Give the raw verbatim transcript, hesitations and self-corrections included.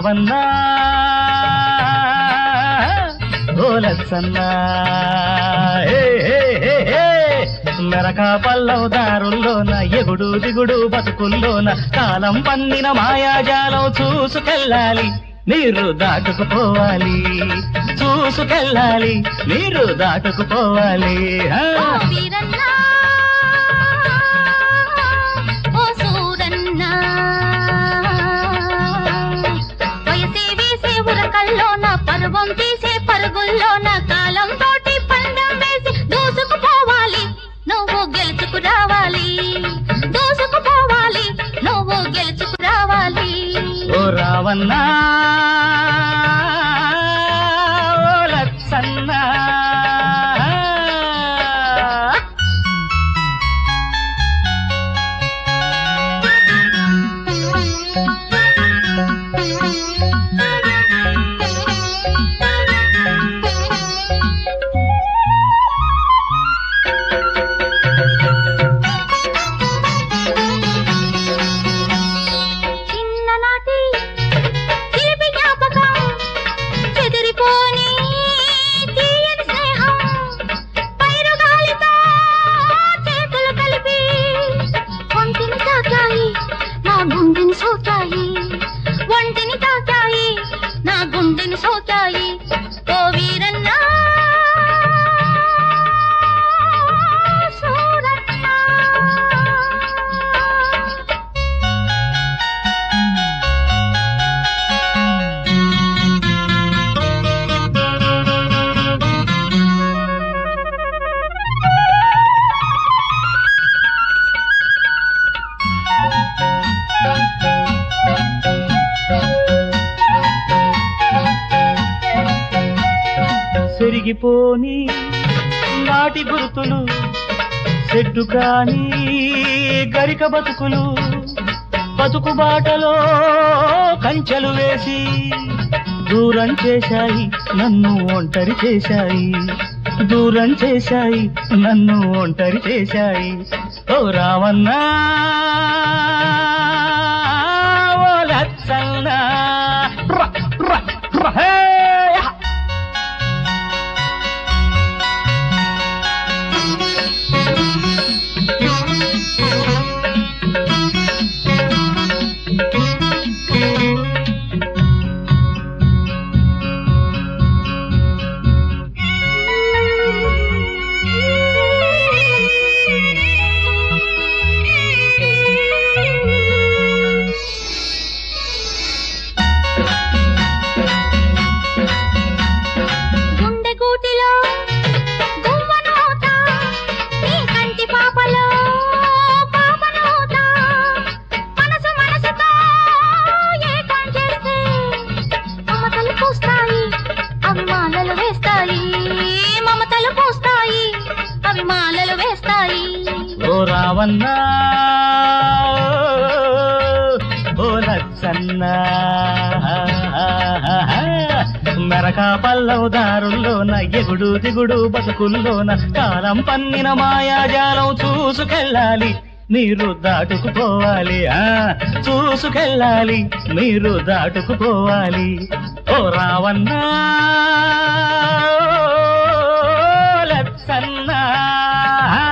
రావన్నా ఓ లచ్చన్నా మెరక పల్లవ దారుల్లోన ఎగుడు దిగుడు బతుకుల్లోన కాలం పన్నిన మాయాజాలం చూసుకెళ్ళాలి మీరు దాటుకుపోవాలి చూసుకెళ్ళాలి మీరు దాటుకుపోవాలి ఉరకల్లోన పర్వం తీసే పరుగుల్లోన కాలం తోటి పందెం వేసి దూసుకుపోవాలి నువ్వు గెలుచుకు రావాలి దూసుకుపోవాలి నువ్వు గెలుచుకు రావాలి ఓ రావన్నా ఓ లచ్చన్నా ఒంటిని తాకాయి నా గుండెని సోకాయి ఓ వీరన్నా సూరన్నా పెరిగిపోని నాటి గుర్తులు చెట్టు కాని గరిక బతుకులు బతుకు బాటలో కంచెలు వేసి దూరం చేశాయి నన్ను ఒంటరి చేశాయి దూరం చేశాయి నన్ను ఒంటరి చేశాయి ఓ రావన్నా ఓ లచ్చన్నా మమతలు పోస్తాయి అవి మాలలు వేస్తాయి ఓ రావన్నా ఓ లచ్చన్నా మెరక పల్లవ దారుల్లోన ఎగుడు దిగుడు బతుకుల్లోన కాలం పన్నిన మాయాజాలం చూసుకెళ్ళాలి మీరు దాటుకుపోవాలి ఆ చూసుకెళ్ళాలి మీరు దాటుకుపోవాలి ఓ రావన్నా లచ్చన్నా